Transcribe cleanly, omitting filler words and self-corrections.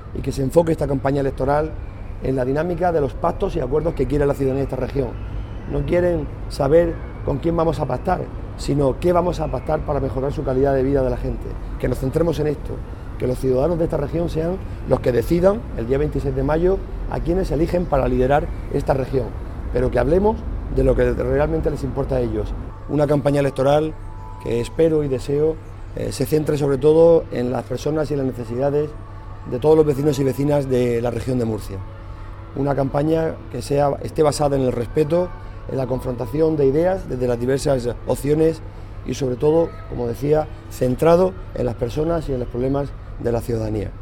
y que se enfoque esta campaña electoral en la dinámica de los pactos y acuerdos que quiere la ciudadanía de esta región. No quieren saber con quién vamos a pactar, sino qué vamos a pactar para mejorar su calidad de vida de la gente. Que nos centremos en esto, que los ciudadanos de esta región sean los que decidan el día 26 de mayo a quienes eligen para liderar esta región, pero que hablemos de lo que realmente les importa a ellos. Una campaña electoral que espero y deseo se centre sobre todo en las personas y en las necesidades de todos los vecinos y vecinas de la región de Murcia. Una campaña que esté basada en el respeto, en la confrontación de ideas desde las diversas opciones y sobre todo, como decía, centrado en las personas y en los problemas de la ciudadanía.